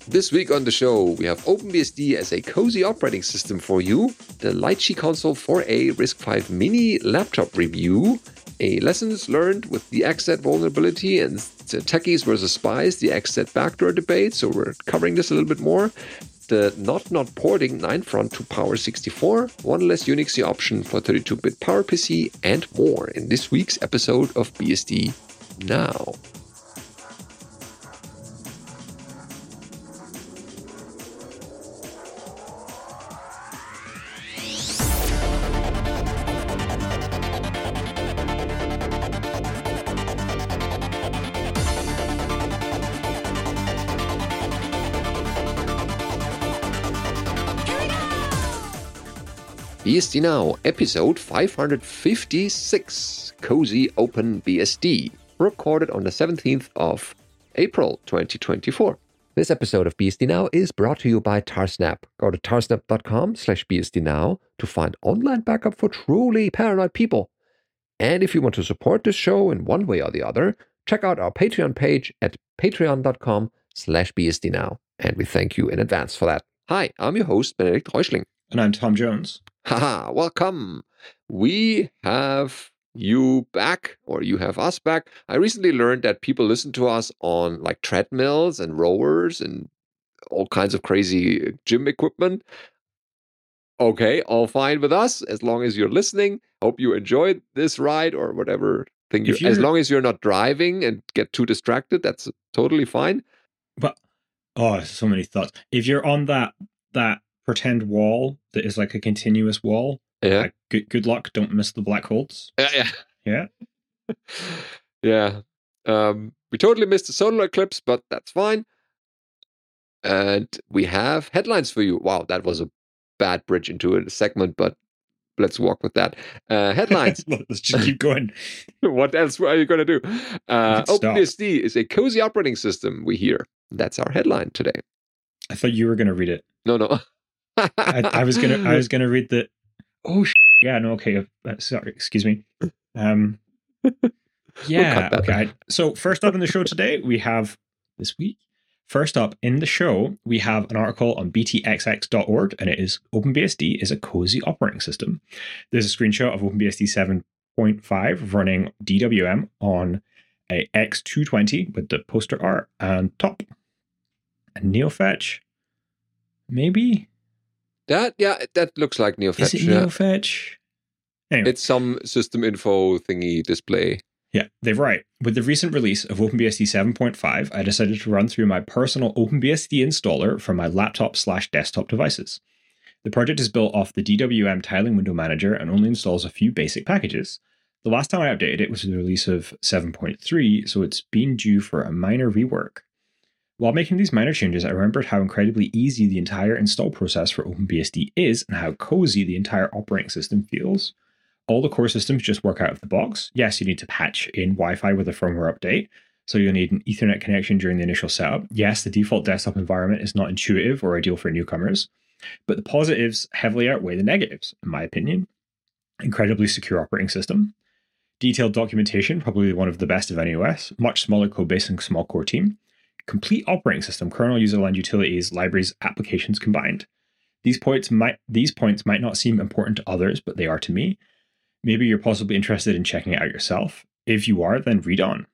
This week on the show, we have OpenBSD as a cozy operating system for you, the Litchi Console 4a RISC-V Mini laptop review, a lessons learned with the XZ vulnerability and the techies versus spies, the XZ backdoor debate, so we're covering this a little bit more, the not porting 9front to Power 64, one less Unixy option for 32-bit PowerPC, and more in this week's episode of BSD Now. BSD Now, episode 556, Cozy Open BSD, recorded on the 17th of April 2024. This episode of BSD Now is brought to you by Tarsnap. Go to tarsnap.com/BSDNow to find online backup for truly paranoid people. And if you want to support this show in one way or the other, check out our Patreon page at patreon.com/BSDNow. And we thank you in advance for that. Hi, I'm your host, Benedikt Reuschling. And I'm Tom Jones. Haha, welcome. We have you back, or you have us back. I recently learned that people listen to us on like treadmills and rowers and all kinds of crazy gym equipment. Okay, all fine with us as long as you're listening. Hope you enjoyed this ride or whatever thing. As long as you're not driving and get too distracted, that's totally fine. But so many thoughts. If you're on that pretend wall that is like a continuous wall, yeah. Good luck. Don't miss the black holes. Yeah. Yeah. We totally missed the solar eclipse, but that's fine. And we have headlines for you. Wow, that was a bad bridge into a segment, but let's walk with that. Headlines. Let's just keep going. What else are you going to do? OpenBSD is a cozy operating system, we hear. That's our headline today. I thought you were going to read it. No. I was gonna read the. Yeah, no, okay. Sorry, excuse me. Yeah, okay. So first up in the show today, we have this week. First up in the show, we have an article on btxx.org, and it is OpenBSD is a cozy operating system. There's a screenshot of OpenBSD 7.5 running DWM on a X220 with the poster art and top. And NeoFetch, maybe. That looks like NeoFetch. Is it NeoFetch? Anyway. It's some system info thingy display. Yeah, they're right. With the recent release of OpenBSD 7.5, I decided to run through my personal OpenBSD installer for my laptop/desktop devices. The project is built off the DWM tiling window manager and only installs a few basic packages. The last time I updated it was the release of 7.3, so it's been due for a minor rework. While making these minor changes, I remembered how incredibly easy the entire install process for OpenBSD is and how cozy the entire operating system feels. All the core systems just work out of the box. Yes, you need to patch in Wi-Fi with a firmware update, so you'll need an Ethernet connection during the initial setup. Yes, the default desktop environment is not intuitive or ideal for newcomers, but the positives heavily outweigh the negatives, in my opinion. Incredibly secure operating system. Detailed documentation, probably one of the best of any OS. Much smaller codebase and small core team. Complete operating system, kernel, user-aligned utilities, libraries, applications combined. These points might not seem important to others, but they are to me. Maybe you're possibly interested in checking it out yourself. If you are, then read on.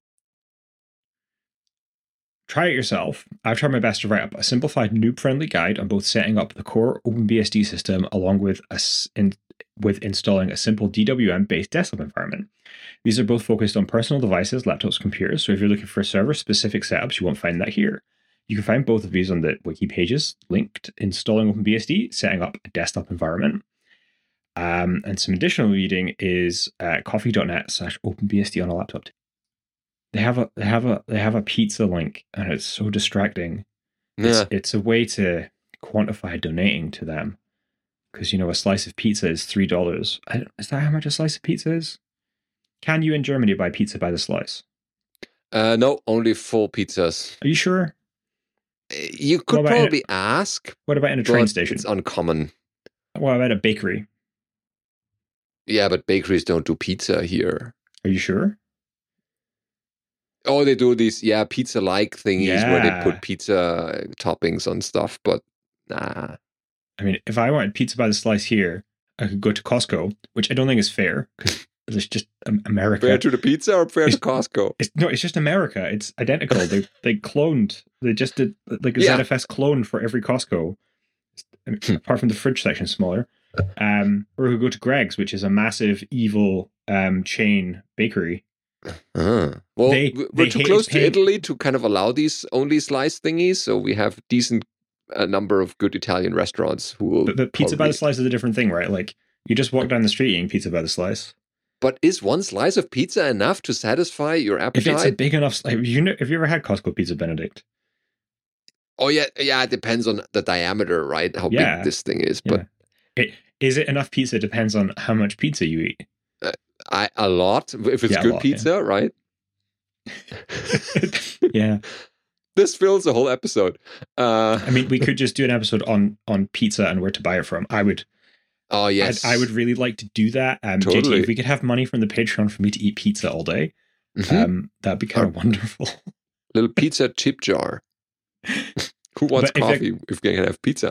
Try it yourself. I've tried my best to write up a simplified, noob-friendly guide on both setting up the core OpenBSD system along with installing a simple DWM-based desktop environment. These are both focused on personal devices, laptops, computers, so if you're looking for server-specific setups, you won't find that here. You can find both of these on the wiki pages linked, installing OpenBSD, setting up a desktop environment. And some additional reading is coffee.net/OpenBSD on a laptop. They have a pizza link, and it's so distracting. Yeah. It's a way to quantify donating to them, because a slice of pizza is $3. Is that how much a slice of pizza is? Can you in Germany buy pizza by the slice? No, only full pizzas. Are you sure? You could probably ask. What about in a train station? It's uncommon. What about a bakery? Yeah, but bakeries don't do pizza here. Are you sure? Oh, they do these, pizza-like thingies where they Yeah. put pizza toppings on stuff, but nah. I mean, if I wanted pizza by the slice here, I could go to Costco, which I don't think is fair because it's just America. Fair to the pizza or fair to Costco? It's just America. It's identical. They cloned. They just did like a Yeah. ZFS clone for every Costco, apart from the fridge section smaller. Or we could go to Greg's, which is a massive evil chain bakery. Well, They we're too hate close to paying- Italy to kind of allow these only slice thingies, so we have decent number of good Italian restaurants who will. But pizza by probably- the slice is a different thing, right? Like you just walk down the street eating pizza by the slice. But is one slice of pizza enough to satisfy your If it's a appetite? big enough, have you ever had Costco pizza Benedict? Oh yeah, it depends on the diameter, right? How Yeah. big this thing is, Yeah. but Is it enough pizza? Depends on how much pizza you eat. a lot if it's Yeah, a good lot, pizza, right? Yeah. This fills a whole episode. I mean, we could just do an episode on pizza and where to buy it from. I would really like to do that. Totally. JT, if we could have money from the Patreon for me to eat pizza all day, Mhm. that'd be kind of wonderful. Little pizza chip jar. Who wants But if coffee if they can have pizza?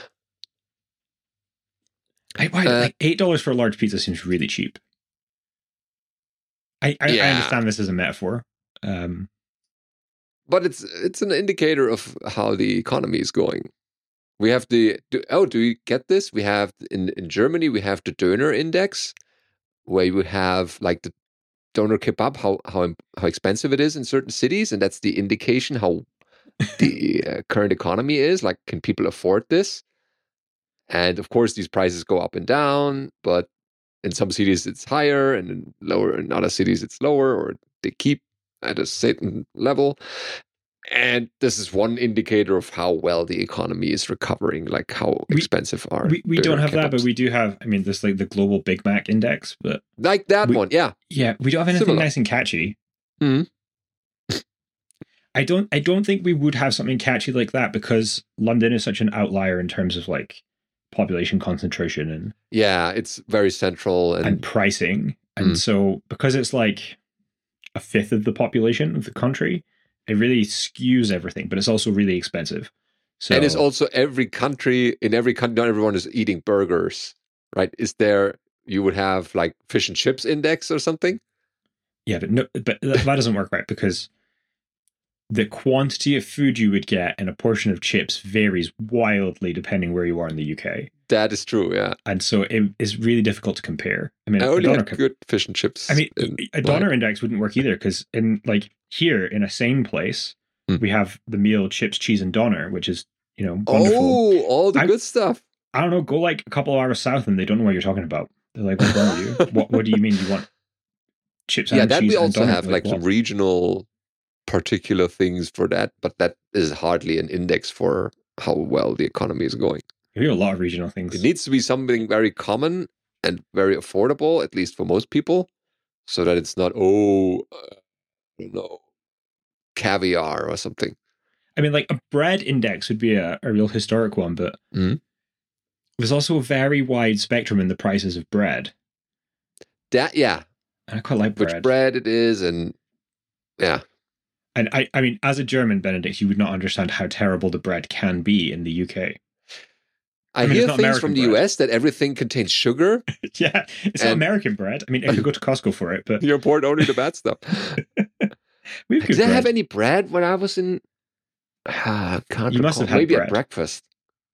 Like $8 for a large pizza seems really cheap. I Yeah. understand this as a metaphor. But it's an indicator of how the economy is going. We have do you get this? We have in Germany we have the Döner index, where you have like the doner kebab, how expensive it is in certain cities, and that's the indication how the current economy is. Like, can people afford this? And of course, these prices go up and down, but in some cities it's higher, and in other cities it's lower, or they keep at a certain level. And this is one indicator of how well the economy is recovering, like how expensive are. We don't have that, but kebabs. we do have, I mean, there's like the global Big Mac index, but Like that one, yeah. yeah, we don't have anything Similar. nice and catchy. Mhm. I don't think we would have something catchy like that because London is such an outlier in terms of like population concentration Yeah, it's very central and and pricing. And so because it's like a fifth of the population of the country, it really skews everything, but it's also really expensive. So and it's also in every country, not everyone is eating burgers, right? You would have like fish and chips index or something? yeah, but that doesn't work right because the quantity of food you would get and a portion of chips varies wildly depending where you are in the UK. That is true, yeah. And so it is really difficult to compare. I mean, I a only doner had good fish and chips. I mean, in a doner index wouldn't work either because in like here in a sane place, we have the meal chips, cheese, and doner, which is wonderful. Oh, all the good stuff. I don't know. Go like a couple of hours south, and they don't know what you're talking about. They're like, "What's wrong with you? What do you mean you want chips and Yeah, that cheese we and also doner?" have like some what? regional particular things for that, but that is hardly an index for how well the economy is going. We have a lot of regional things. It needs to be something very common and very affordable, at least for most people, so that it's not, I don't know, caviar or something. I mean, like a bread index would be a real historic one, but there's also a very wide spectrum in the prices of bread. That, yeah, And I quite like bread. which bread it is, and yeah. And I mean, as a German, Benedict, you would not understand how terrible the bread can be in the UK. I mean, hear it's not things from American the bread. US that everything contains sugar. Yeah, it's not And- American bread. I mean, I could go to Costco for it, but You import only the bad stuff. we have good Did I have bread. any bread when I was in? I can't You must recall. have had Maybe bread. at breakfast.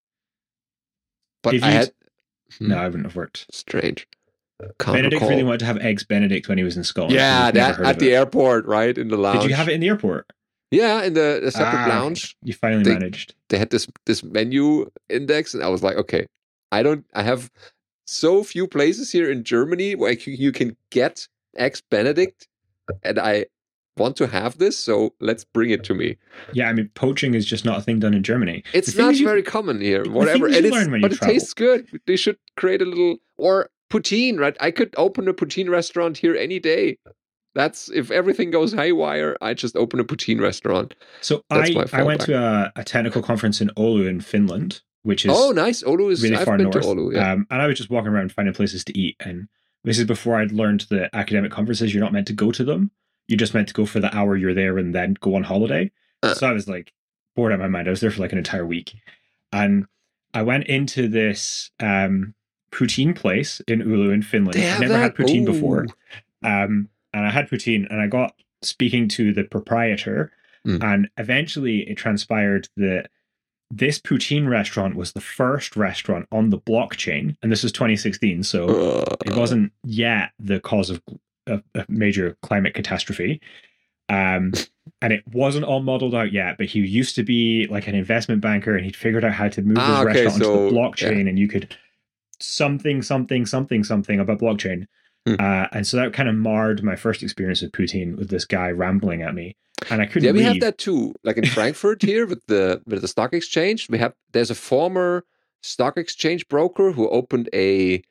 But If I you'd- had No, I wouldn't have worked. strange. Can't Benedict recall. really wanted to have eggs Benedict when he was in Scotland. Yeah, We've never that heard at of the it. airport, right in the lounge. Did you have it in the airport? Yeah, in the separate Ah, lounge. You finally They- managed. They had this menu index, and I was like, okay, I have so few places here in Germany where you can get eggs Benedict, and I want to have this, so let's bring it to me. Yeah, I mean, poaching is just not a thing done in Germany. It's The thing not is you- very common here. the Whatever, things and you learn when you but it travel. tastes good. They should create a little or poutine, right? I could open a poutine restaurant here any day. That's if everything goes haywire. I just open a poutine restaurant. So That's my I went fallback. to a technical conference in Oulu in Finland, which is Oh, nice! Oulu is. really I've far been north. to Oulu. Yeah. And I was just walking around finding places to eat. And this is before I'd learned that academic conferences, you're not meant to go to them. You just meant to go for the hour you're there and then go on holiday. So I was like bored out of my mind. I was there for like an entire week. And I went into this poutine place in Oulu in Finland. I've never had poutine before. And I had poutine and I got speaking to the proprietor. And eventually it transpired that this poutine restaurant was the first restaurant on the blockchain. And this was 2016. So it wasn't yet the cause of a major climate catastrophe. And it wasn't all modeled out yet, but he used to be like an investment banker and he'd figured out how to move his restaurant onto the blockchain and you could something about blockchain. And so that kind of marred my first experience with poutine with this guy rambling at me. And I couldn't leave. We have that too. Like in Frankfurt here with the stock exchange, there's a former stock exchange broker who opened a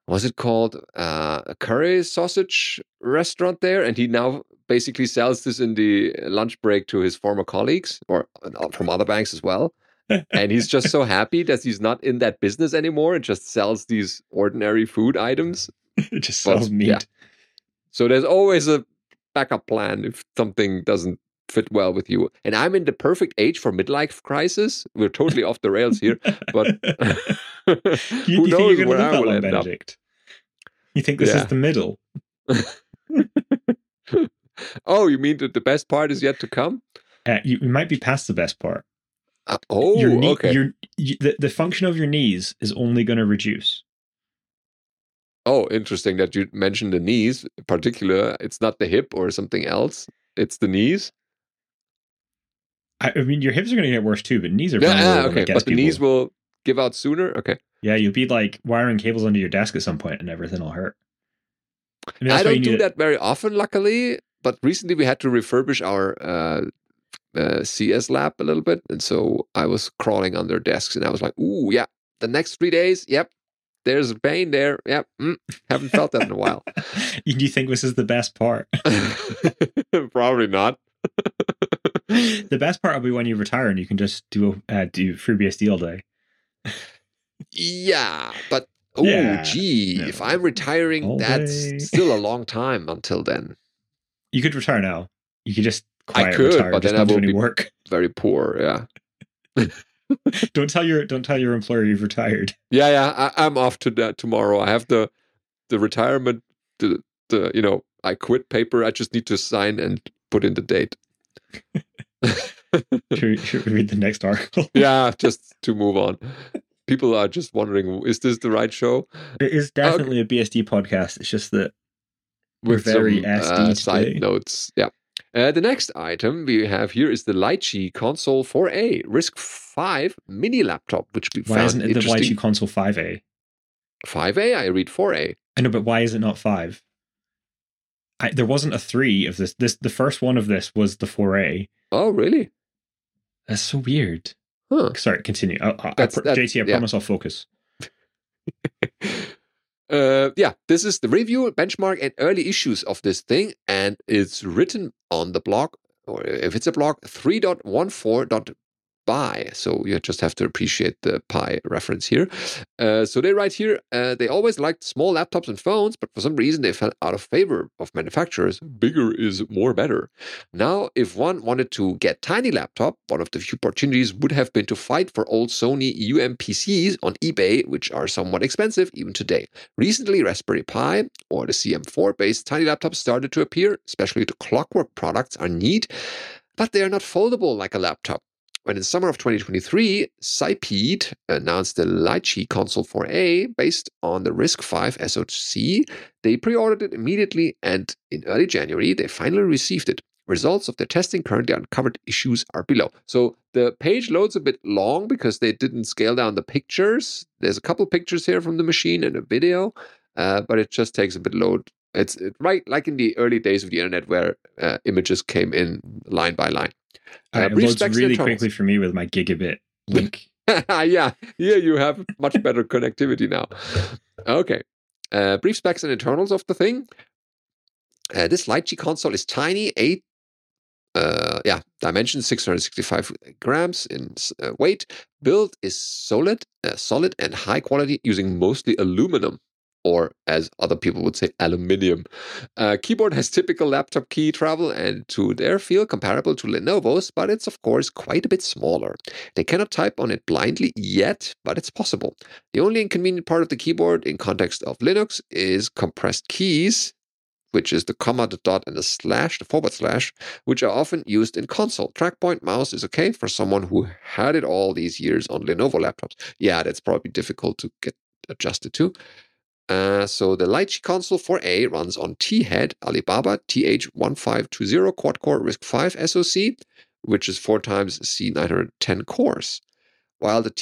curry sausage restaurant there, and he now basically sells this in the lunch break to his former colleagues or from other banks as well. And he's just so happy that he's not in that business anymore and just sells these ordinary food items. It just sells meat. Yeah. So there's always a backup plan if something doesn't fit well with you. And I'm in the perfect age for midlife crisis. We're totally off the rails here, but who knows where I will end up. You think this is the middle? Oh, you mean that the best part is yet to come? You might be past the best part. Okay. The function of your knees is only going to reduce. Oh, interesting that you mentioned the knees. In particular, it's not the hip or something else. It's the knees. I mean, your hips are going to get worse too, but knees are okay. But the knees will give out sooner. Okay. Yeah, you'll be like wiring cables under your desk at some point, and everything will hurt. I don't do that very often, luckily. But recently, we had to refurbish our CS lab a little bit, and so I was crawling under desks, and I was like, "Ooh, yeah, the next 3 days, yep, there's a pain there. Yep, haven't felt that in a while." Do you think this is the best part? Probably not. The best part will be when you retire and you can just do FreeBSD all day. Yeah, but if I'm retiring, that's still a long time until then. You could retire now. You could just quiet retire, but then I will be work. Very poor. Yeah. Don't tell your employer you've retired. Yeah. I'm off to that tomorrow. I have the retirement. I quit paper. I just need to sign and put in the date. Should we read the next article? Yeah, just to move on. People are just wondering, is this the right show? It is definitely a BSD podcast. It's just that we're very SD side notes. Yeah. The next item we have here is the Lychee Console 4A RISC-V mini laptop, which we found interesting. Why isn't it the Lychee Console 5A? 5A? I read 4A. I know, but why is it not 5? There wasn't a 3 of this. The first one of this was the 4A. Oh, really? That's so weird. Huh. Sorry, continue. JT, I promise I'll focus. This is the review, benchmark, and early issues of this thing, and it's written on the blog, or if it's a blog, 3.14.by. So you just have to appreciate the pi reference here. So they write here, they always liked small laptops and phones, but for some reason they fell out of favor of manufacturers. Bigger is more better. Now, if one wanted to get tiny laptop, one of the few opportunities would have been to fight for old Sony UMPCs on eBay, which are somewhat expensive even today. Recently, Raspberry Pi or the CM4-based tiny laptops started to appear, especially the Clockwork products are neat, but they are not foldable like a laptop. When in summer of 2023, Cyped announced the Lychee Console 4A based on the RISC-V SoC, they pre-ordered it immediately, and in early January, they finally received it. Results of their testing currently uncovered issues are below. So the page loads a bit long because they didn't scale down the pictures. There's a couple pictures here from the machine and a video, but it just takes a bit load. It's right like in the early days of the internet where images came in line by line. It loads really quickly for me with my gigabit link. Yeah, here you have much better connectivity now. Okay. Brief specs and internals of the thing. This Lychee console is tiny, dimensions 665 grams in weight. Build is solid and high quality using mostly aluminum. or as other people would say, aluminium. Keyboard has typical laptop key travel and to their feel comparable to Lenovo's, but it's of course quite a bit smaller. They cannot type on it blindly yet, but it's possible. The only inconvenient part of the keyboard in context of Linux is compressed keys, which is the comma, the dot, and the slash, the forward slash, which are often used in console. Trackpoint mouse is okay for someone who had it all these years on Lenovo laptops. Yeah, that's probably difficult to get adjusted to. So the Lychee Console 4A runs on T-Head Alibaba TH1520 quad-core RISC-V SoC, which is 4 times C910 cores, while the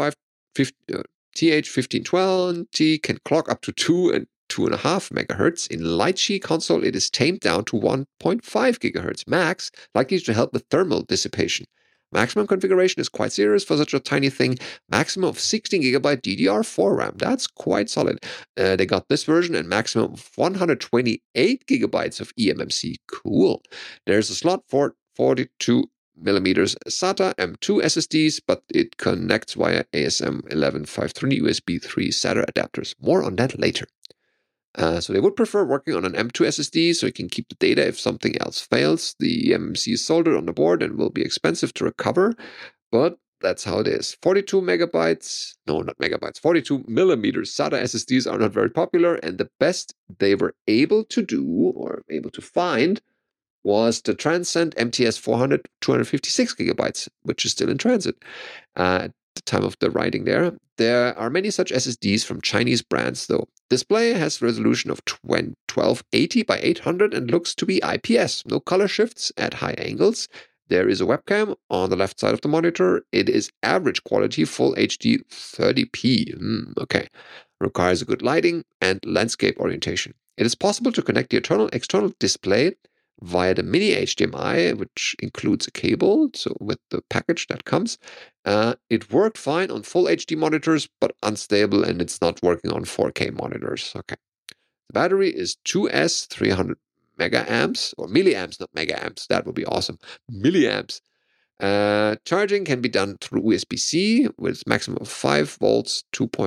TH1520 can clock up to 2 and 2.5 megahertz. In Lychee Console, it is tamed down to 1.5 gigahertz max, likely to help with thermal dissipation. Maximum configuration is quite serious for such a tiny thing. Maximum of 16 gigabyte DDR4 RAM. That's quite solid. They got this version and maximum of 128 gigabytes of eMMC. Cool. There's a slot for 42 millimeters SATA M2 SSDs, but it connects via ASM 1153 USB 3 SATA adapters. More on that later. So they would prefer working on an M2 SSD so you can keep the data if something else fails. The eMMC is soldered on the board and will be expensive to recover, but that's how it is. 42 megabytes, no, not megabytes, 42 millimeters SATA SSDs are not very popular, and the best they were able to do or able to find was the Transcend MTS 400 256 gigabytes, which is still in transit at the time of the writing there. There are many such SSDs from Chinese brands, though. Display has resolution of 1280 by 800 and looks to be IPS. No color shifts at high angles. There is a webcam on the left side of the monitor. It is average quality, full HD 30p. Okay. Requires a good lighting and landscape orientation. It is possible to connect the external display via the mini HDMI, which includes a cable, so with the package that comes. It worked fine on full HD monitors, but unstable, and it's not working on 4K monitors. Okay. The battery is 2S 300 megaamps, or milliamps, not megaamps. That would be awesome. Milliamps. Charging can be done through USB-C with maximum of 5 volts,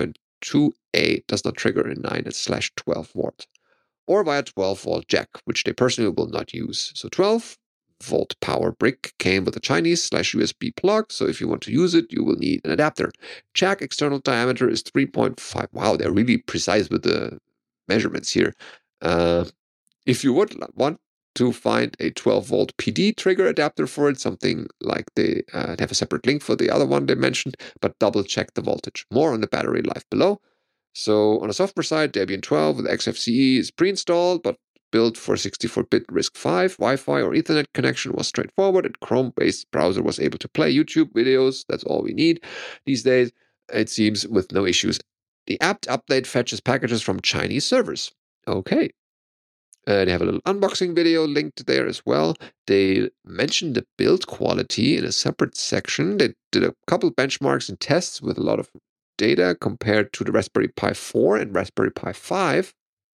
2.2A, does not trigger a 9/12 volt. Or via 12-volt jack, which they personally will not use. So 12-volt power brick came with a Chinese/USB plug, so if you want to use it, you will need an adapter. Jack external diameter is 3.5. Wow, they're really precise with the measurements here. If you would want to find a 12-volt PD trigger adapter for it, something like they have a separate link for the other one they mentioned, but double check the voltage. More on the battery life below. So on the software side, Debian 12 with XFCE is pre-installed, but built for 64-bit RISC-V. Wi-Fi or Ethernet connection was straightforward, and Chrome-based browser was able to play YouTube videos. That's all we need these days, it seems, with no issues. The apt update fetches packages from Chinese servers. Okay. They have a little unboxing video linked there as well. They mentioned the build quality in a separate section. They did a couple benchmarks and tests with a lot of data compared to the Raspberry Pi 4 and Raspberry Pi 5.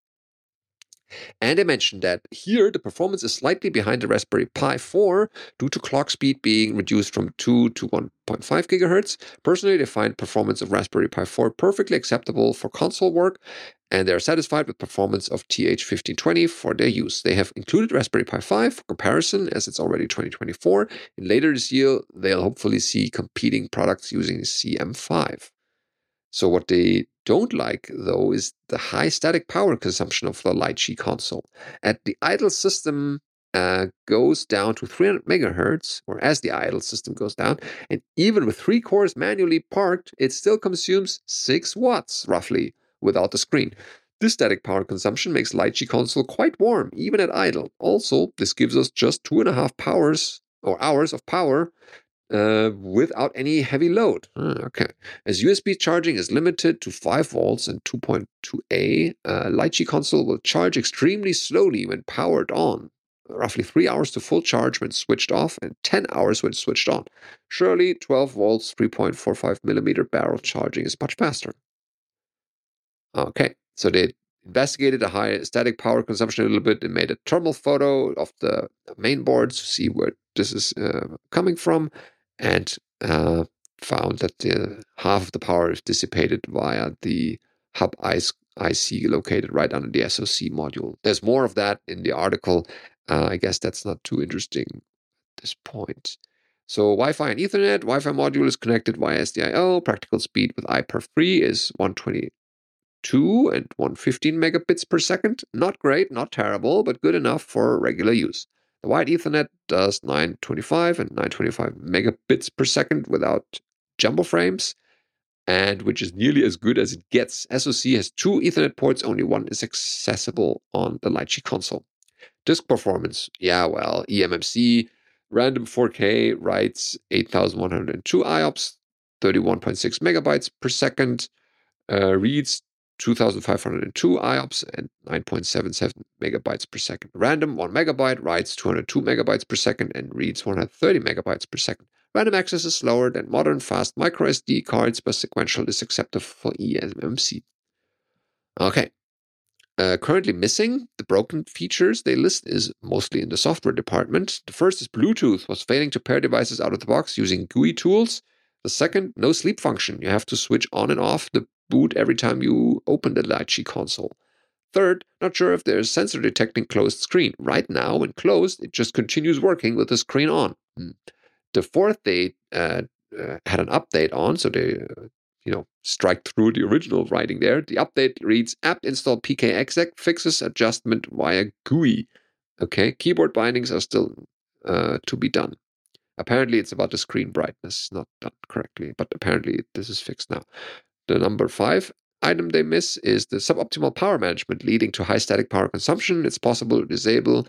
And I mentioned that here the performance is slightly behind the Raspberry Pi 4 due to clock speed being reduced from 2 to 1.5 gigahertz. Personally, they find performance of Raspberry Pi 4 perfectly acceptable for console work, and they are satisfied with performance of TH1520 for their use. They have included Raspberry Pi 5 for comparison, as it's already 2024. And later this year, they'll hopefully see competing products using CM5. So what they don't like, though, is the high static power consumption of the Lychee console. At the idle system goes down to 300 megahertz, or as the idle system goes down, and even with 3 cores manually parked, it still consumes 6 watts, roughly, without the screen. This static power consumption makes Lychee console quite warm, even at idle. Also, this gives us just 2.5 hours of power without any heavy load. Okay. As USB charging is limited to 5 volts and 2.2A, Lychee console will charge extremely slowly when powered on. Roughly 3 hours to full charge when switched off and 10 hours when switched on. Surely 12 volts, 3.45 millimeter barrel charging is much faster. Okay, so they investigated the high static power consumption a little bit and made a thermal photo of the main board to see where this is coming from, and found that half of the power is dissipated via the hub IC located right under the SoC module. There's more of that in the article. I guess that's not too interesting at this point. So Wi-Fi and Ethernet. Wi-Fi module is connected via SDIO. Practical speed with iPerf3 is 122 and 115 megabits per second. Not great, not terrible, but good enough for regular use. The wired Ethernet does 925 and 925 megabits per second without jumbo frames, and which is nearly as good as it gets. SoC has 2 Ethernet ports, only one is accessible on the Litchi console. Disk performance, yeah, well, eMMC, random 4K writes 8102 IOPS, 31.6 megabytes per second, reads 2502 IOPS and 9.77 megabytes per second. Random 1 megabyte writes 202 megabytes per second and reads 130 megabytes per second. Random access is slower than modern fast micro SD cards, but sequential is acceptable for eMMC. Okay. Currently missing, the broken features they list is mostly in the software department. The first is Bluetooth was failing to pair devices out of the box using GUI tools. The second, no sleep function. You have to switch on and off the boot every time you open the Litchi console. Third, not sure if there's sensor detecting closed screen. Right now, when closed, it just continues working with the screen on. The fourth, they had an update on, so they strike through the original writing there. The update reads apt install pkexec fixes adjustment via GUI. Okay, keyboard bindings are still to be done. Apparently, it's about the screen brightness, not done correctly, but apparently this is fixed now. The number 5 item they miss is the suboptimal power management leading to high static power consumption. It's possible to disable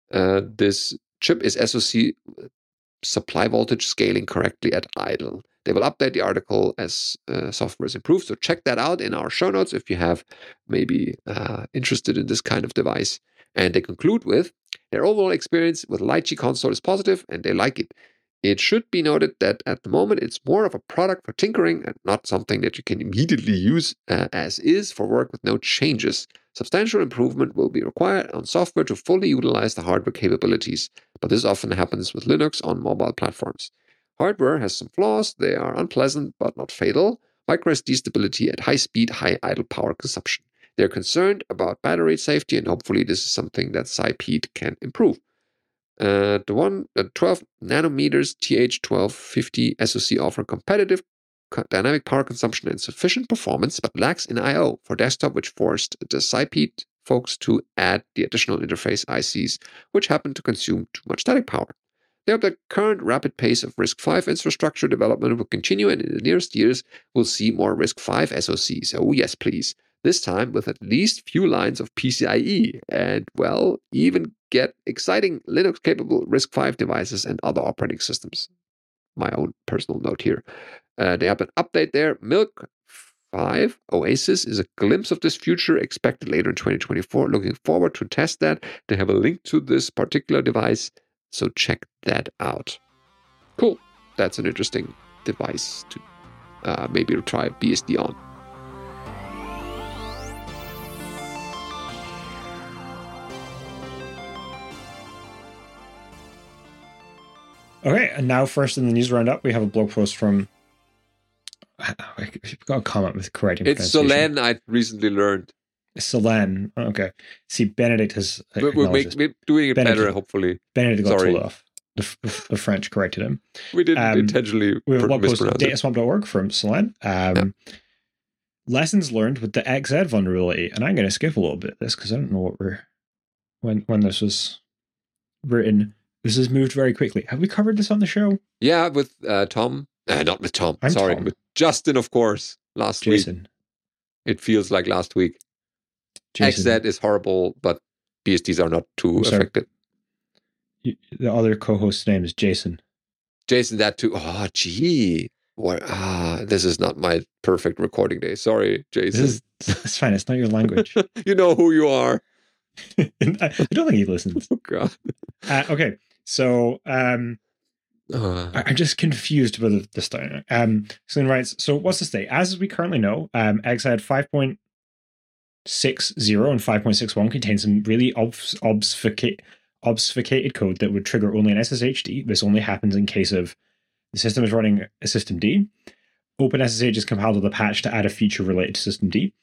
this chip is SoC supply voltage scaling correctly at idle. They will update the article as software is improved, so check that out in our show notes if you have maybe interested in this kind of device. And they conclude with, their overall experience with Litchi console is positive and they like it. It should be noted that at the moment it's more of a product for tinkering and not something that you can immediately use as is for work with no changes. Substantial improvement will be required on software to fully utilize the hardware capabilities, but this often happens with Linux on mobile platforms. Hardware has some flaws, they are unpleasant but not fatal. MicroSD stability at high speed, high idle power consumption. They're concerned about battery safety and hopefully this is something that SiPeed can improve. The 12 nanometers TH1250 SoC offer competitive dynamic power consumption and sufficient performance, but lacks in I/O for desktop, which forced the SiPeed folks to add the additional interface ICs, which happen to consume too much static power. They hope the current rapid pace of RISC-V infrastructure development will continue, and in the nearest years, we'll see more RISC-V SoCs. Oh yes, please. This time with at least few lines of PCIe, and, well, even get exciting Linux-capable RISC-V devices and other operating systems. My own personal note here. They have an update there. Milk 5 Oasis is a glimpse of this future expected later in 2024. Looking forward to test that. They have a link to this particular device, so check that out. Cool. That's an interesting device to maybe try BSD on. Okay, and now first in the news roundup, we have a blog post from. We've got a comment with correcting it's Solène, I recently learned. Solène, okay. See, Benedict has. We're doing it better, hopefully. Benedict got told off. The French corrected him. We didn't intentionally. We have a blog post on dataswamp.org from Solène. Lessons learned with the XZ vulnerability, and I'm going to skip a little bit of this because I don't know what when this was written. This has moved very quickly. Have we covered this on the show? Yeah, with Tom. Not with Tom. Tom. With Justin, of course. Jason. Week. It feels like last week. Jason. XZ is horrible, but BSDs are not too affected. The other co-host's name is Jason. Jason, that too. Oh, gee. This is not my perfect recording day. Sorry, Jason. It's fine. It's not your language. You know who you are. I don't think he listens. Oh, God. Okay. So I'm just confused about this thing. Celine writes, so what's the state? As we currently know, XZ 5.60 and 5.61 contain some really obfuscated code that would trigger only an SSHD. This only happens in case of the system is running a systemd. OpenSSH is compiled with a patch to add a feature related to systemd.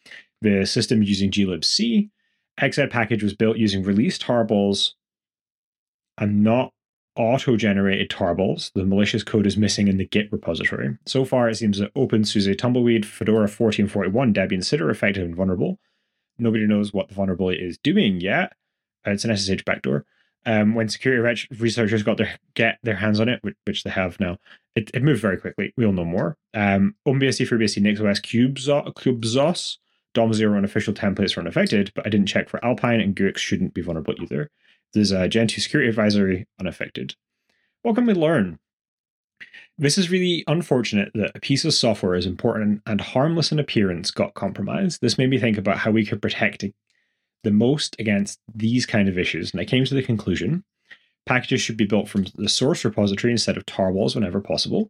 the system using glibc. XZ package was built using release tarballs and not auto-generated tarballs. The malicious code is missing in the Git repository. So far, it seems that OpenSUSE, Tumbleweed, Fedora 1441, Debian, Cider are effective and vulnerable. Nobody knows what the vulnerability is doing yet. It's an SSH backdoor. When security researchers get their hands on it, which they have now, it moved very quickly. We'll know more. OpenBSD, FreeBSD, NixOS, Kubezos, DOM0 and official templates are unaffected, but I didn't check for Alpine, and Guix shouldn't be vulnerable either. There's a Gen 2 security advisory, unaffected. What can we learn? This is really unfortunate that a piece of software as important and harmless in appearance got compromised. This made me think about how we could protect the most against these kind of issues, and I came to the conclusion packages should be built from the source repository instead of tarballs whenever possible.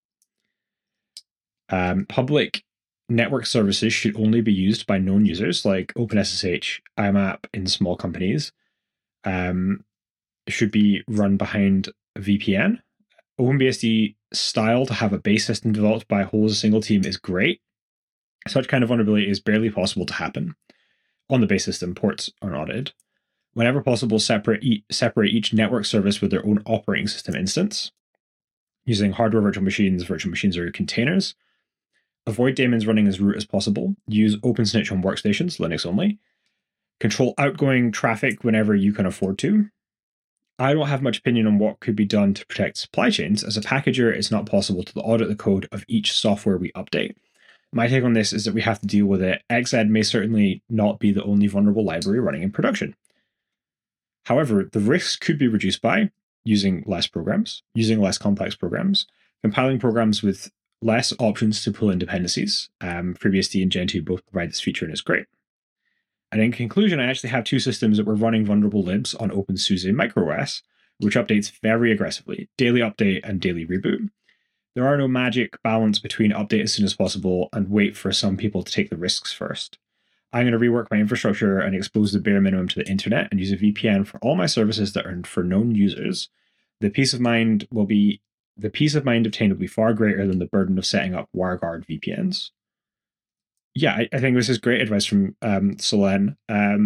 Public network services should only be used by known users, like OpenSSH, IMAP in small companies. Should be run behind a VPN. OpenBSD style to have a base system developed by a whole single team is great. Such kind of vulnerability is barely possible to happen. On the base system, ports are audited. Whenever possible, separate each network service with their own operating system instance, using hardware virtual machines or containers. Avoid daemons running as root as possible. Use OpenSnitch on workstations, Linux only. Control outgoing traffic whenever you can afford to. I don't have much opinion on what could be done to protect supply chains. As a packager, it's not possible to audit the code of each software we update. My take on this is that we have to deal with it. XZ may certainly not be the only vulnerable library running in production. However, the risks could be reduced by using less programs, using less complex programs, compiling programs with less options to pull in dependencies. FreeBSD and Gentoo both provide this feature and it's great. And in conclusion, I actually have two systems that were running vulnerable libs on OpenSUSE MicroOS, which updates very aggressively, daily update and daily reboot. There are no magic balance between update as soon as possible and wait for some people to take the risks first. I'm going to rework my infrastructure and expose the bare minimum to the internet and use a VPN for all my services that are for known users. The peace of mind obtained will be far greater than the burden of setting up WireGuard VPNs. Yeah, I think this is great advice from Solen.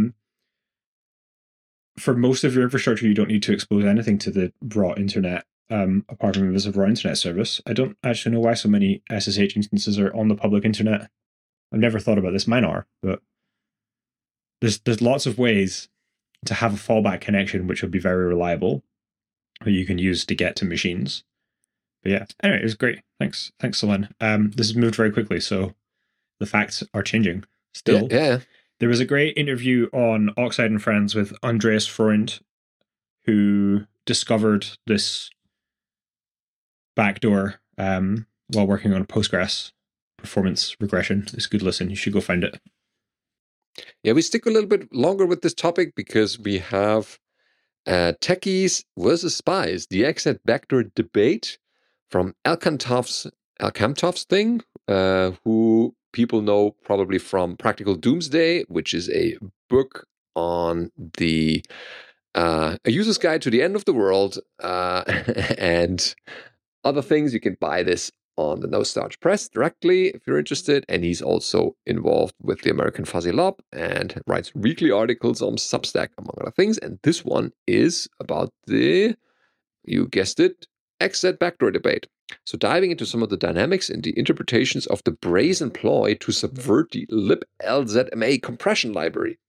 For most of your infrastructure, you don't need to expose anything to the raw internet, apart from as a raw internet service. I don't actually know why so many SSH instances are on the public internet. I've never thought about this. Mine are, but there's lots of ways to have a fallback connection which will be very reliable that you can use to get to machines. But yeah, anyway, it was great. Thanks, Solen. This has moved very quickly, so the facts are changing still. Yeah. There was a great interview on Oxide and Friends with Andreas Freund, who discovered this backdoor while working on Postgres performance regression. It's a good listen. You should go find it. Yeah, we stick a little bit longer with this topic because we have techies versus spies, the XZ backdoor debate from Al Kamtov's thing, who people know probably from Practical Doomsday, which is a book on the a user's guide to the end of the world and other things. You can buy this on the No Starch Press directly if you're interested. And he's also involved with the American Fuzzy Lob and writes weekly articles on Substack, among other things. And this one is about the, you guessed it, XZ backdoor debate. So diving into some of the dynamics and the interpretations of the brazen ploy to subvert the libLZMA compression library.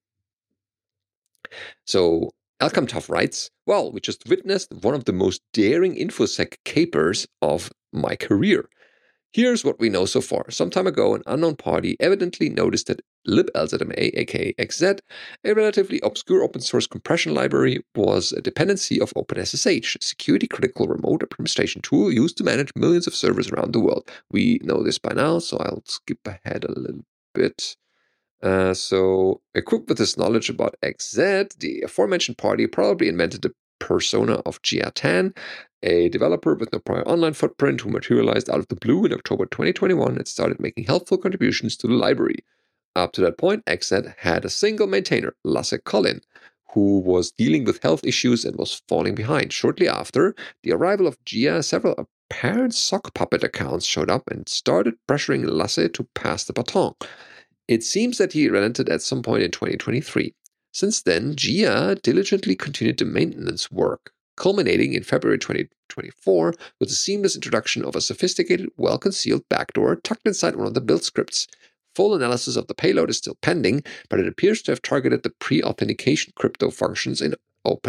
So Al Kamtov writes, well, we just witnessed one of the most daring InfoSec capers of my career. Here's what we know so far. Some time ago, an unknown party evidently noticed that libLZMA, aka XZ, a relatively obscure open source compression library, was a dependency of OpenSSH, a security-critical remote administration tool used to manage millions of servers around the world. We know this by now, so I'll skip ahead a little bit. So, equipped with this knowledge about XZ, the aforementioned party probably invented the persona of Jia Tan, a developer with no prior online footprint who materialized out of the blue in October 2021 and started making helpful contributions to the library. Up to that point, XZ had a single maintainer, Lasse Collin, who was dealing with health issues and was falling behind. Shortly after the arrival of Jia, several apparent sock puppet accounts showed up and started pressuring Lasse to pass the baton. It seems that he relented at some point in 2023. Since then, Gia diligently continued the maintenance work, culminating in February 2024 with the seamless introduction of a sophisticated, well-concealed backdoor tucked inside one of the build scripts. Full analysis of the payload is still pending, but it appears to have targeted the pre-authentication crypto functions in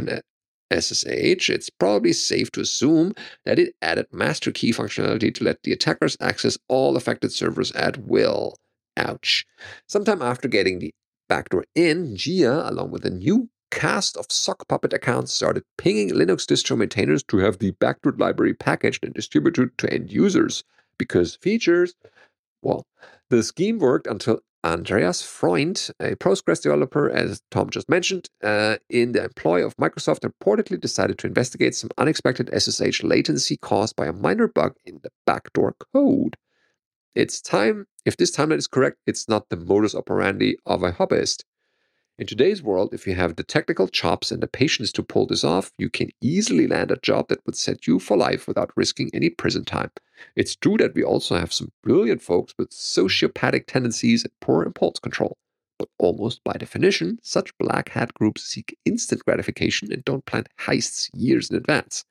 OpenSSH. It's probably safe to assume that it added master key functionality to let the attackers access all affected servers at will. Ouch. Sometime after getting the backdoor in, Gia, along with a new cast of sock puppet accounts, started pinging Linux distro maintainers to have the backdoor library packaged and distributed to end users. Because features, well, the scheme worked until Andreas Freund, a Postgres developer, as Tom just mentioned, in the employ of Microsoft, reportedly decided to investigate some unexpected SSH latency caused by a minor bug in the backdoor code. It's time, if this timeline is correct, it's not the modus operandi of a hobbyist. In today's world, if you have the technical chops and the patience to pull this off, you can easily land a job that would set you for life without risking any prison time. It's true that we also have some brilliant folks with sociopathic tendencies and poor impulse control. But almost by definition, such black hat groups seek instant gratification and don't plan heists years in advance.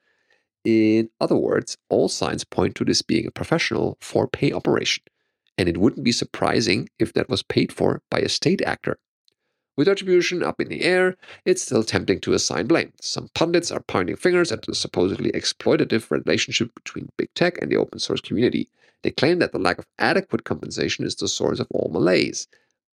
In other words, all signs point to this being a professional for-pay operation. And it wouldn't be surprising if that was paid for by a state actor. With attribution up in the air, it's still tempting to assign blame. Some pundits are pointing fingers at the supposedly exploitative relationship between big tech and the open source community. They claim that the lack of adequate compensation is the source of all malaise.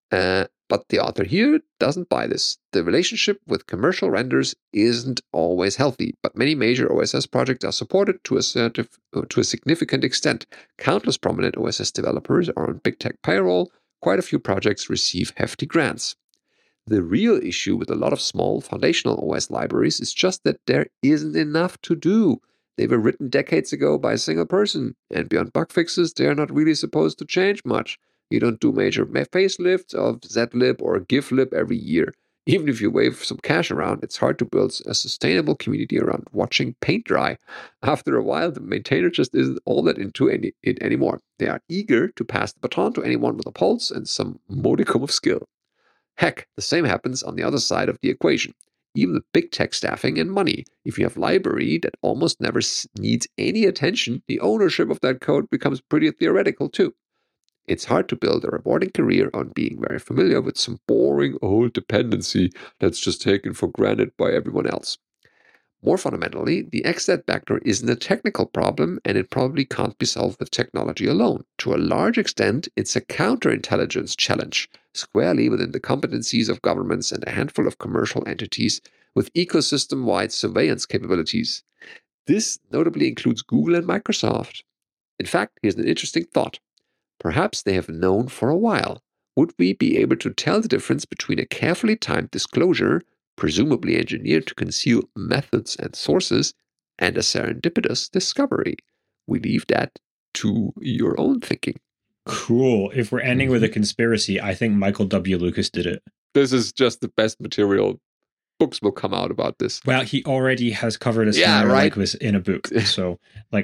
But the author here doesn't buy this. The relationship with commercial renders isn't always healthy, but many major OSS projects are supported to a significant extent. Countless prominent OSS developers are on big tech payroll. Quite a few projects receive hefty grants. The real issue with a lot of small foundational OS libraries is just that there isn't enough to do. They were written decades ago by a single person, and beyond bug fixes, they're not really supposed to change much. You don't do major facelifts of zlib or giflib every year. Even if you wave some cash around, it's hard to build a sustainable community around watching paint dry. After a while, the maintainer just isn't all that into it anymore. They are eager to pass the baton to anyone with a pulse and some modicum of skill. Heck, the same happens on the other side of the equation. Even with big tech staffing and money, if you have a library that almost never needs any attention, the ownership of that code becomes pretty theoretical too. It's hard to build a rewarding career on being very familiar with some boring old dependency that's just taken for granted by everyone else. More fundamentally, the XZ backdoor isn't a technical problem, and it probably can't be solved with technology alone. To a large extent, it's a counterintelligence challenge, squarely within the competencies of governments and a handful of commercial entities with ecosystem-wide surveillance capabilities. This notably includes Google and Microsoft. In fact, here's an interesting thought. Perhaps they have known for a while. Would we be able to tell the difference between a carefully timed disclosure, presumably engineered to conceal methods and sources, and a serendipitous discovery? We leave that to your own thinking. Cool. If we're ending with a conspiracy, I think Michael W. Lucas did it. This is just the best material. Books will come out about this. Well, he already has covered a scenario like this in a book. So,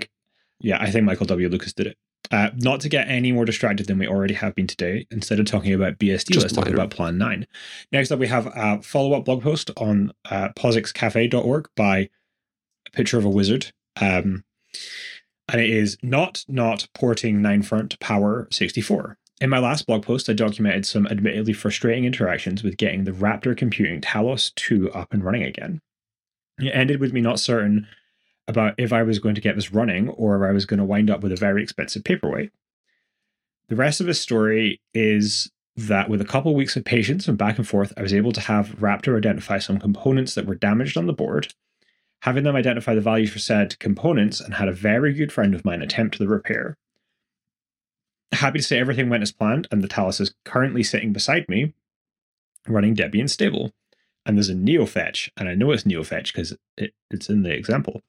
I think Michael W. Lucas did it. Not to get any more distracted than we already have been today, instead of talking about BSD, let's talk about Plan 9. Next up, we have a follow-up blog post on POSIXcafe.org by a picture of a wizard. And it is not porting 9front to Power 64. In my last blog post, I documented some admittedly frustrating interactions with getting the Raptor Computing Talos 2 up and running again. It ended with me not certain about if I was going to get this running or if I was going to wind up with a very expensive paperweight. The rest of the story is that with a couple of weeks of patience and back and forth, I was able to have Raptor identify some components that were damaged on the board, having them identify the values for said components, and had a very good friend of mine attempt the repair. Happy to say everything went as planned, and the Talos is currently sitting beside me, running Debian stable. And there's a NeoFetch, and I know it's NeoFetch because it's in the example.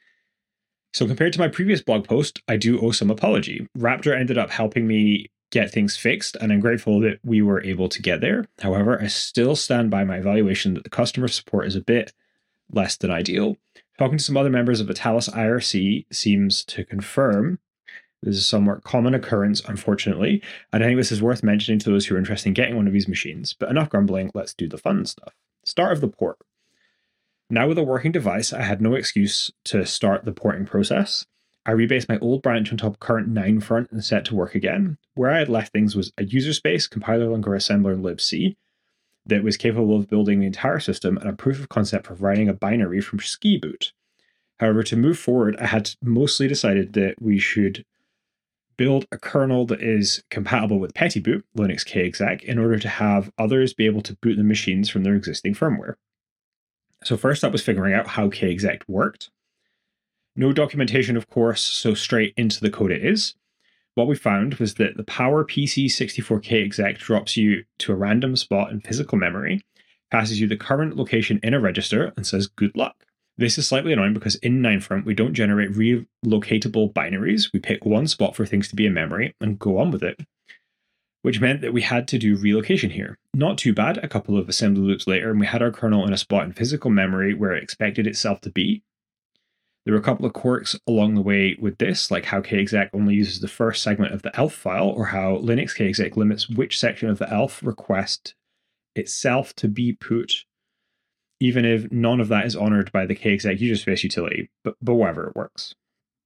So compared to my previous blog post, I do owe some apology. Raptor ended up helping me get things fixed, and I'm grateful that we were able to get there. However, I still stand by my evaluation that the customer support is a bit less than ideal. Talking to some other members of the Talos IRC seems to confirm This is a somewhat common occurrence, unfortunately, and I think this is worth mentioning to those who are interested in getting one of these machines. But enough grumbling, let's do the fun stuff. Start of the port. Now with a working device, I had no excuse to start the porting process. I rebased my old branch on top of current 9 front and set to work again. Where I had left things was a user space, compiler linker assembler, and libc that was capable of building the entire system and a proof of concept for writing a binary from Skiboot. However, to move forward, I had mostly decided that we should build a kernel that is compatible with Pettyboot, Linux KExec, in order to have others be able to boot the machines from their existing firmware. So first up was figuring out how KExec worked. No documentation, of course, so straight into the code it is. What we found was that the PowerPC 64 KExec drops you to a random spot in physical memory, passes you the current location in a register, and says good luck. This is slightly annoying because in 9front, we don't generate relocatable binaries. We pick one spot for things to be in memory and go on with it, which meant that we had to do relocation here. Not too bad, a couple of assembly loops later, and we had our kernel in a spot in physical memory where it expected itself to be. There were a couple of quirks along the way with this, like how KExec only uses the first segment of the ELF file, or how Linux KExec limits which section of the ELF request itself to be put, even if none of that is honored by the KExec user space utility, but whatever, it works.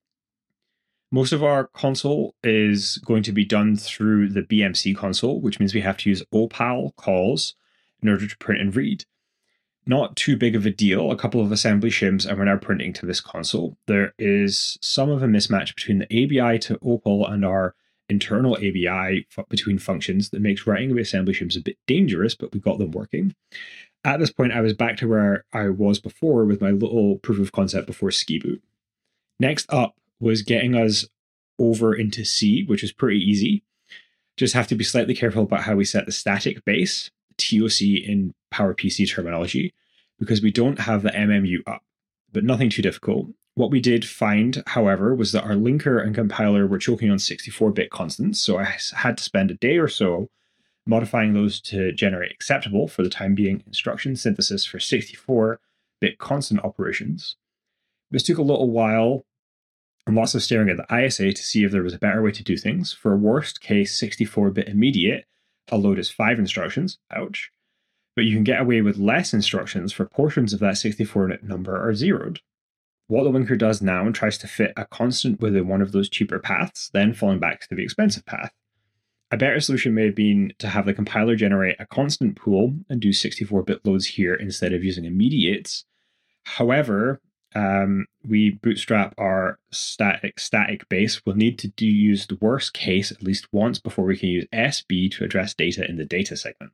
Most of our console is going to be done through the BMC console, which means we have to use opal calls in order to print and read. Not too big of a deal, a couple of assembly shims and we're now printing to this console. There is some of a mismatch between the ABI to opal and our internal ABI between functions that makes writing the assembly shims a bit dangerous, but we got them working. At this point, I was back to where I was before with my little proof of concept before Skiboot. Next up was getting us over into C, which is pretty easy. Just have to be slightly careful about how we set the static base, TOC in PowerPC terminology, because we don't have the MMU up, but nothing too difficult. What we did find, however, was that our linker and compiler were choking on 64-bit constants, so I had to spend a day or so modifying those to generate acceptable, for the time being, instruction synthesis for 64-bit constant operations. This took a little while and lots of staring at the ISA to see if there was a better way to do things. For a worst case 64-bit immediate, a load is 5 instructions, ouch, but you can get away with less instructions for portions of that 64-bit number are zeroed. What the linker does now and tries to fit a constant within one of those cheaper paths, then falling back to the expensive path. A better solution may have been to have the compiler generate a constant pool and do 64-bit loads here instead of using immediates. However, we bootstrap our static base. We'll need to use the worst case at least once before we can use SB to address data in the data segment.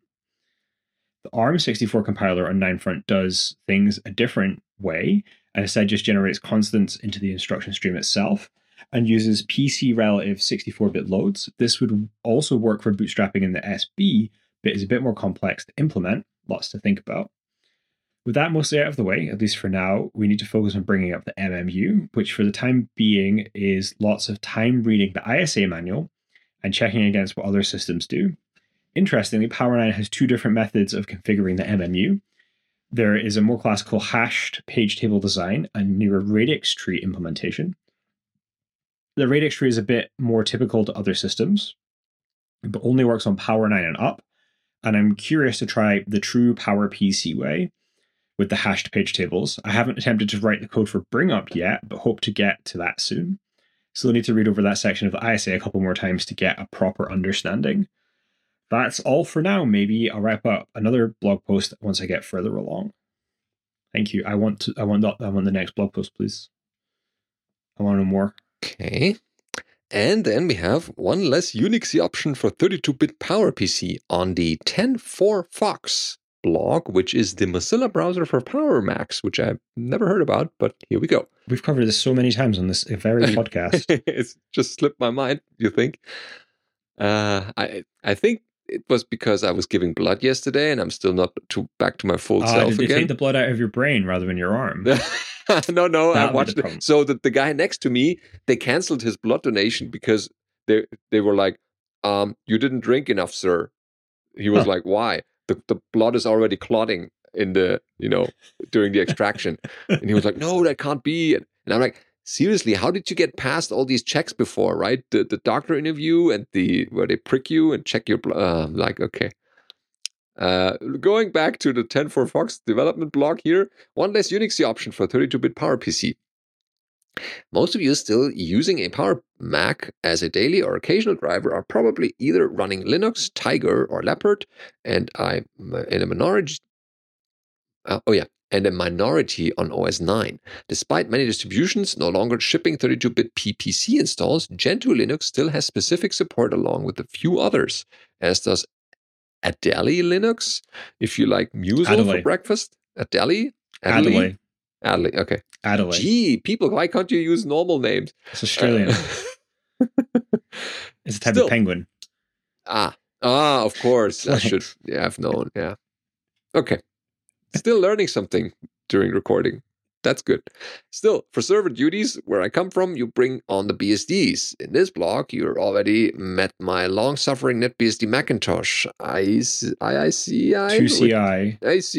The ARM64 compiler on 9front does things a different way, and instead just generates constants into the instruction stream itself and uses PC relative 64-bit loads. This would also work for bootstrapping in the SB, but is a bit more complex to implement, lots to think about. With that mostly out of the way, at least for now, we need to focus on bringing up the MMU, which for the time being is lots of time reading the ISA manual and checking against what other systems do. Interestingly, Power9 has 2 different methods of configuring the MMU. There is a more classical hashed page table design and newer radix tree implementation. The radix tree is a bit more typical to other systems, but only works on Power9 and up, and I'm curious to try the true PowerPC way with the hashed page tables. I haven't attempted to write the code for bring up yet, but hope to get to that soon. Still need to read over that section of the ISA a couple more times to get a proper understanding. That's all for now. Maybe I'll wrap up another blog post once I get further along. Thank you. I want the next blog post, please. I want to know more. Okay. And then we have one less Unixy option for 32-bit PowerPC on the 10.4 Fox blog, which is the Mozilla browser for Power Macs, which I've never heard about, but here we go. We've covered this so many times on this very podcast. It's just slipped my mind, you think? I think it was because I was giving blood yesterday and I'm still not back to my full self again. Did they take the blood out of your brain rather than your arm? No, I watched it. So the guy next to me, they canceled his blood donation because they were like, you didn't drink enough, sir. He was like, why? The blood is already clotting in the, during the extraction. And he was like, no, that can't be. And I'm like, seriously, how did you get past all these checks before, right? The doctor interview and where they prick you and check your blood. Like, okay. Going back to the 10.4 development blog here, one less Unixy option for 32-bit PowerPC. Most of you still using a Power Mac as a daily or occasional driver are probably either running Linux, Tiger, or Leopard, and I'm in a minority. And a minority on OS 9. Despite many distributions no longer shipping 32-bit PPC installs, Gentoo Linux still has specific support along with a few others, as does Adelie Linux. If you like muesli for breakfast, Adelie? Adelie, okay. Adelie. Gee, people, why can't you use normal names? It's Australian. It's a type of penguin. Of course. I should have known, yeah. Okay. Still learning something during recording. That's good. Still, for server duties, where I come from, you bring on the BSDs. In this blog, you've already met my long-suffering NetBSD Macintosh. ICI.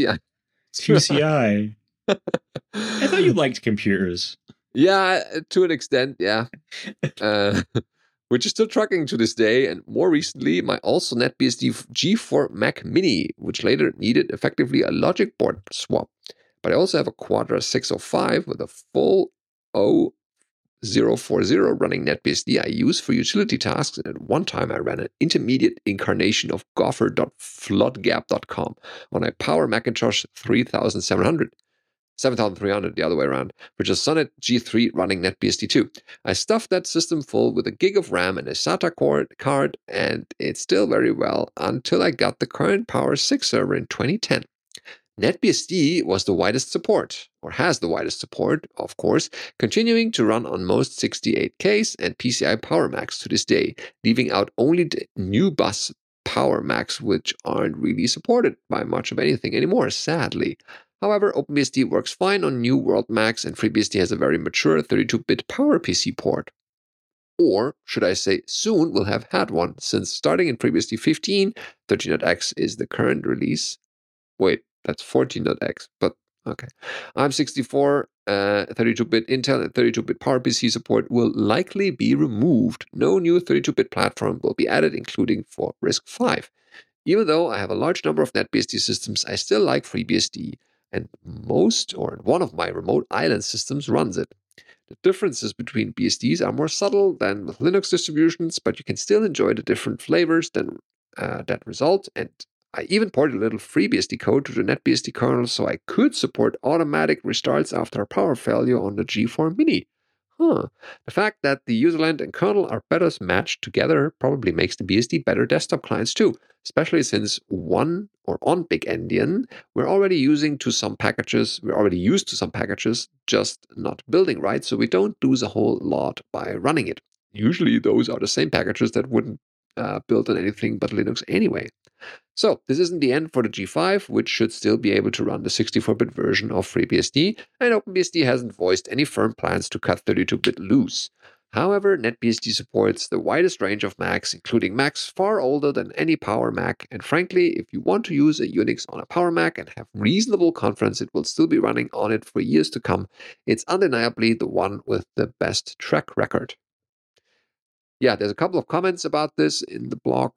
2CI. I thought you liked computers. Yeah, to an extent, yeah. Which is still trucking to this day, and more recently, my also NetBSD G4 Mac Mini, which later needed effectively a logic board swap. But I also have a Quadra 605 with a full 040 running NetBSD I use for utility tasks, and at one time I ran an intermediate incarnation of gopher.floodgap.com on a Power Macintosh 7300, the other way around, which is Sonnet G3 running NetBSD 2. I stuffed that system full with a gig of RAM and a SATA card, and it's still very well until I got the current Power 6 server in 2010. NetBSD was the widest support, or has the widest support, of course, continuing to run on most 68Ks and PCI Power Macs to this day, leaving out only the new bus Power Macs, which aren't really supported by much of anything anymore, sadly. However, OpenBSD works fine on New World Macs, and FreeBSD has a very mature 32-bit PowerPC port. Or, should I say, soon will have had one, since starting in FreeBSD 15, 13.x is the current release. Wait, that's 14.x, but okay. ARM64, 32-bit Intel, and 32-bit PowerPC support will likely be removed. No new 32-bit platform will be added, including for RISC-V. Even though I have a large number of NetBSD systems, I still like FreeBSD. And one of my remote island systems runs it. The differences between BSDs are more subtle than with Linux distributions, but you can still enjoy the different flavors that result. And I even ported a little FreeBSD code to the NetBSD kernel so I could support automatic restarts after a power failure on the G4 Mini. The fact that the userland and kernel are better matched together probably makes the BSD better desktop clients too, especially since on Big Endian, we're already used to some packages, just not building right, so we don't lose a whole lot by running it. Usually those are the same packages that wouldn't build on anything but Linux anyway. So this isn't the end for the G5, which should still be able to run the 64-bit version of FreeBSD, and OpenBSD hasn't voiced any firm plans to cut 32-bit loose. However, NetBSD supports the widest range of Macs, including Macs far older than any Power Mac, and frankly, if you want to use a Unix on a Power Mac and have reasonable confidence it will still be running on it for years to come, it's undeniably the one with the best track record. Yeah, there's a couple of comments about this in the blog.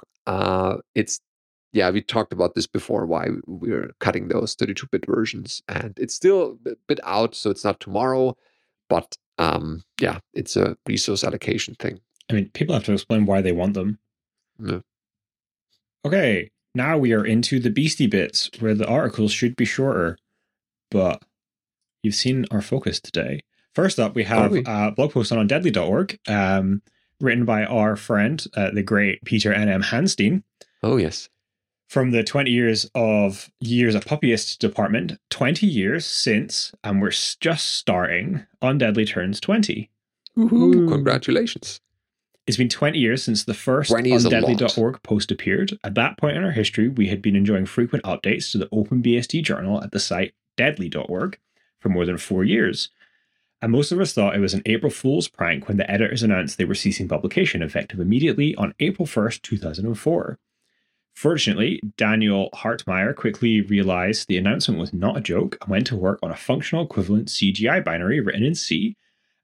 We talked about this before, why we're cutting those 32-bit versions. And it's still a bit out, so it's not tomorrow. But it's a resource allocation thing. I mean, people have to explain why they want them. Yeah. Okay, now we are into the beastie bits, where the articles should be shorter. But you've seen our focus today. First up, we have a blog post on deadly.org, written by our friend, the great Peter N.M. Hanstein. Oh, yes. From the 20 years of Puppyists department, 20 years since, and we're just starting, Undeadly turns 20. Woohoo! Congratulations. It's been 20 years since the first Undeadly.org post appeared. At that point in our history, we had been enjoying frequent updates to the OpenBSD journal at the site deadly.org for more than 4 years. And most of us thought it was an April Fool's prank when the editors announced they were ceasing publication, effective immediately on April 1st, 2004. Fortunately, Daniel Hartmeyer quickly realized the announcement was not a joke and went to work on a functional equivalent CGI binary written in C,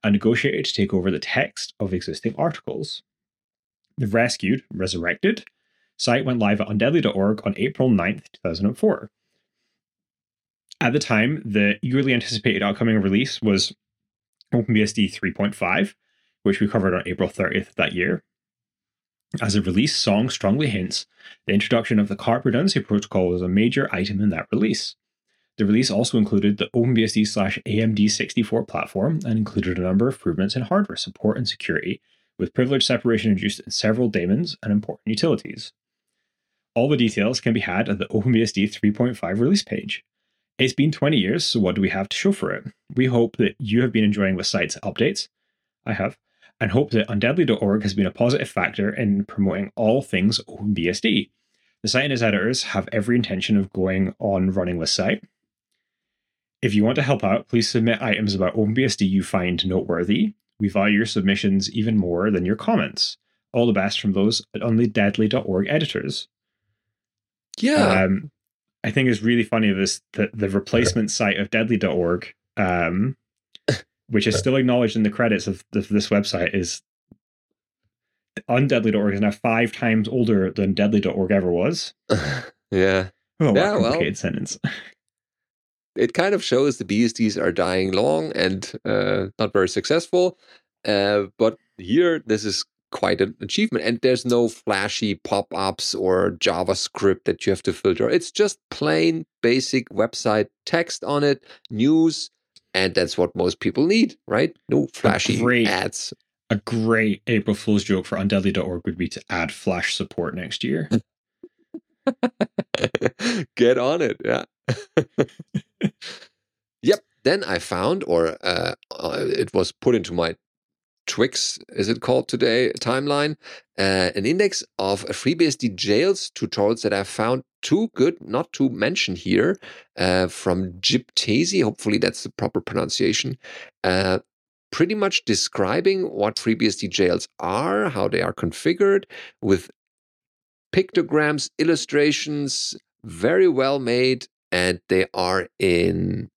and negotiated to take over the text of existing articles. The resurrected site went live at undeadly.org on April 9th, 2004. At the time, the eagerly anticipated upcoming release was OpenBSD 3.5, which we covered on April 30th of that year. As a release song strongly hints, the introduction of the CARP redundancy protocol was a major item in that release. The release also included the OpenBSD/AMD64 platform and included a number of improvements in hardware support and security, with privilege separation introduced in several daemons and important utilities. All the details can be had at the OpenBSD 3.5 release page. It's been 20 years, so what do we have to show for it? We hope that you have been enjoying the site's updates. I have. And hope that undeadly.org has been a positive factor in promoting all things OpenBSD. The site and its editors have every intention of going on running this site. If you want to help out, please submit items about OpenBSD you find noteworthy. We value your submissions even more than your comments. All the best from those at undeadly.org editors. Yeah. I think it's really funny that the replacement site of deadly.org, which is still acknowledged in the credits of this website, is undeadly.org is now 5 times older than deadly.org ever was. Yeah. Oh, what a complicated sentence. It kind of shows the BSDs are dying long and not very successful. But here, this is quite an achievement. And there's no flashy pop-ups or JavaScript that you have to filter. It's just plain, basic website text on it, news, and that's what most people need, right? No flashy ads. A great April Fool's joke for undeadly.org would be to add Flash support next year. Get on it, yeah. Yep. Then I found, or it was put into my Twix, is it called today, timeline, an index of FreeBSD jails tutorials that I found too good not to mention here, from Gyptasy, hopefully that's the proper pronunciation, pretty much describing what FreeBSD jails are, how they are configured, with pictograms, illustrations, very well made, and they are in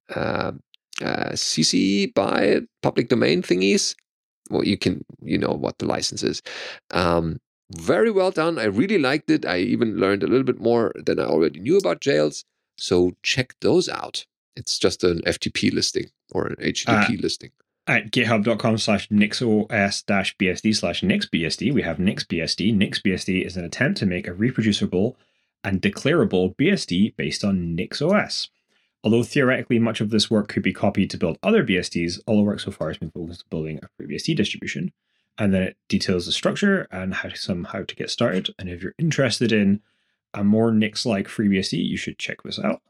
CC by public domain thingies. Well, you know what the license is. Very well done. I really liked it. I even learned a little bit more than I already knew about jails. So check those out. It's just an FTP listing or an HTTP listing. At github.com/nixos-bsd/nixbsd, we have NixBSD. NixBSD is an attempt to make a reproducible and declarable BSD based on NixOS. Although theoretically much of this work could be copied to build other BSDs, all the work so far has been focused on building a FreeBSD distribution. And then it details the structure and how to get started. And if you're interested in a more Nix-like FreeBSD, you should check this out.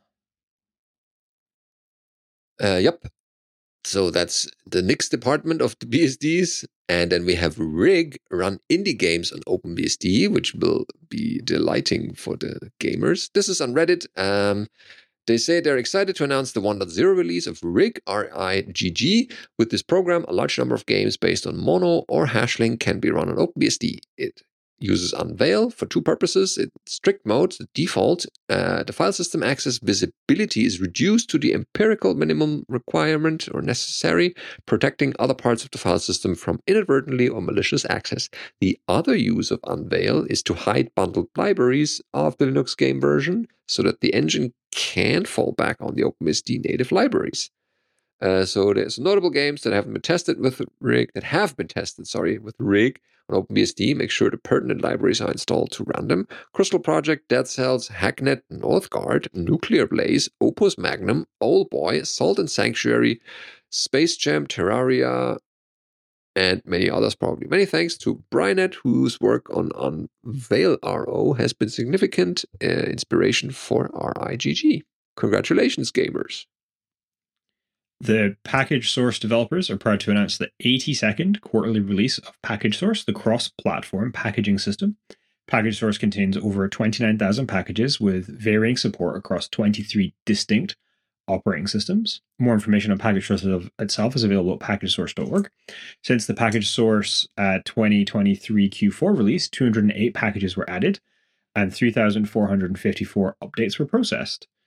Yep. So that's the Nix department of the BSDs. And then we have Rig run indie games on OpenBSD, which will be delighting for the gamers. This is on Reddit. They say they're excited to announce the 1.0 release of Rig, R-I-G-G. With this program, a large number of games based on Mono or Hashlink can be run on OpenBSD. It uses Unveil for 2 purposes. In strict mode, the default, the file system access visibility is reduced to the empirical minimum requirement or necessary, protecting other parts of the file system from inadvertently or malicious access. The other use of Unveil is to hide bundled libraries of the Linux game version so that the engine can fall back on the OpenBSD native libraries. So there's notable games that have been tested with Rig, with Rig on OpenBSD. Make sure the pertinent libraries are installed to run them. Crystal Project, Dead Cells, Hacknet, Northgard, Nuclear Blaze, Opus Magnum, Old Boy, Salt and Sanctuary, Space Jam, Terraria, and many others probably. Many thanks to Brianet, whose work on Unveil RO has been significant inspiration for RIGG. Congratulations, gamers. The Package Source developers are proud to announce the 82nd quarterly release of Package Source, the cross-platform packaging system. Package Source contains over 29,000 packages with varying support across 23 distinct operating systems. More information on Package Source itself is available at packagesource.org. Since the Package Source 2023 Q4 release, 208 packages were added and 3,454 updates were processed.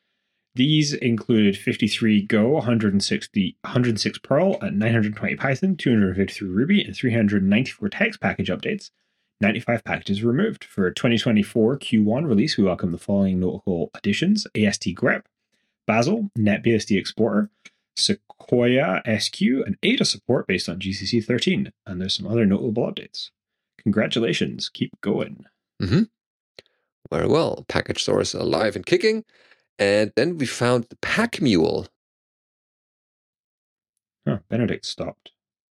These included 53 Go, 106 Perl, and 920 Python, 253 Ruby, and 394 text package updates. 95 packages were removed. For 2024 Q1 release, we welcome the following notable additions: AST grep, Bazel, NetBSD Exporter, Sequoia SQ, and Ada support based on GCC 13. And there's some other notable updates. Congratulations. Keep going. Mm-hmm. Very well. Package source alive and kicking. And then we found the pack mule. Oh, Benedict stopped.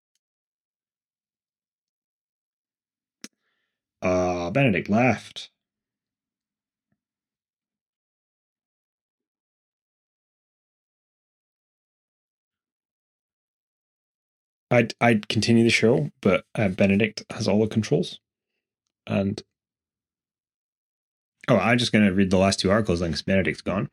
Benedict left. I'd continue the show, but Benedict has all the controls. And I'm just going to read the last two articles then because Benedict's gone.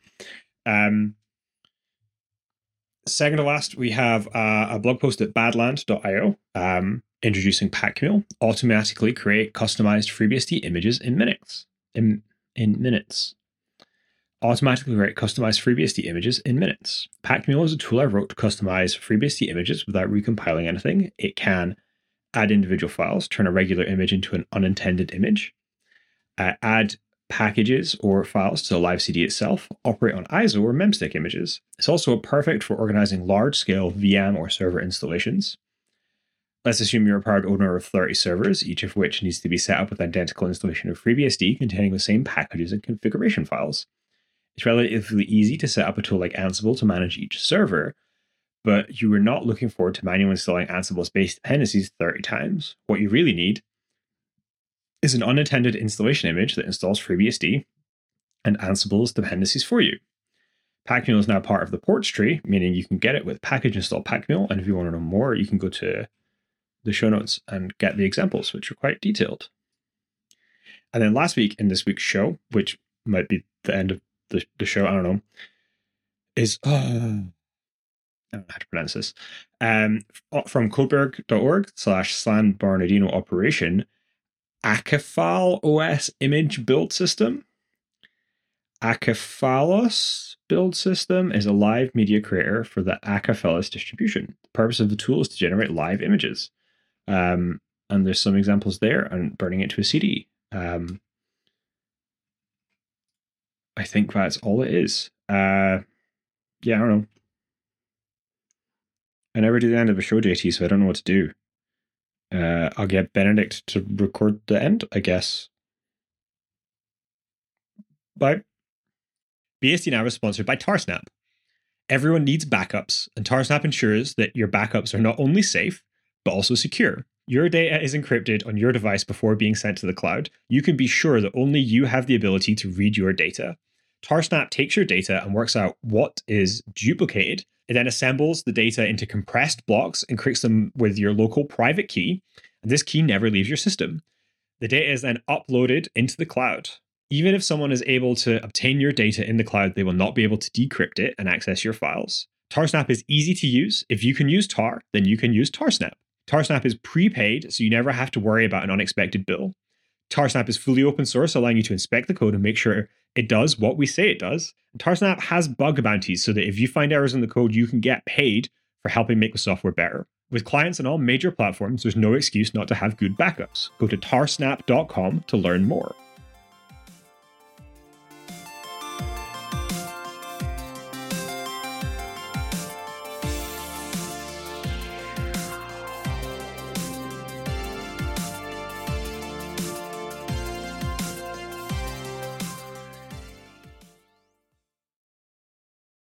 Second to last, we have a blog post at badland.io introducing PackMule. Automatically create customized FreeBSD images in minutes. In minutes. Automatically create customized FreeBSD images in minutes. PackMule is a tool I wrote to customize FreeBSD images without recompiling anything. It can add individual files, turn a regular image into an unintended image, add packages or files to the live CD itself, operate on ISO or memstick images. It's also perfect for organizing large-scale VM or server installations. Let's assume you're a proud owner of 30 servers, each of which needs to be set up with identical installation of FreeBSD containing the same packages and configuration files. It's relatively easy to set up a tool like Ansible to manage each server, but you are not looking forward to manually installing Ansible's base dependencies 30 times. What you really need is an unintended installation image that installs FreeBSD and Ansible's dependencies for you. PackMule is now part of the ports tree, meaning you can get it with package install PackMule, and if you want to know more, you can go to the show notes and get the examples, which are quite detailed. And then last week in this week's show, which might be the end of the show, I don't know, is I don't know how to pronounce this. From codeberg.org/San Bernardino operation, Akafal OS image build system. Akafalos build system is a live media creator for the Akafalos distribution. The purpose of the tool is to generate live images. And there's some examples there, and burning it to a CD. I think that's all it is. I don't know. I never do the end of a show, JT, so I don't know what to do. I'll get Benedict to record the end, I guess. Bye. BSD Now is sponsored by Tarsnap. Everyone needs backups, and Tarsnap ensures that your backups are not only safe, but also secure. Your data is encrypted on your device before being sent to the cloud. You can be sure that only you have the ability to read your data. Tarsnap takes your data and works out what is duplicated. It then assembles the data into compressed blocks and creates them with your local private key. And this key never leaves your system. The data is then uploaded into the cloud. Even if someone is able to obtain your data in the cloud, they will not be able to decrypt it and access your files. Tarsnap is easy to use. If you can use Tar, then you can use Tarsnap. Tarsnap is prepaid, so you never have to worry about an unexpected bill. Tarsnap is fully open source, allowing you to inspect the code and make sure it does what we say it does. And Tarsnap has bug bounties so that if you find errors in the code, you can get paid for helping make the software better. With clients on all major platforms, there's no excuse not to have good backups. Go to tarsnap.com to learn more.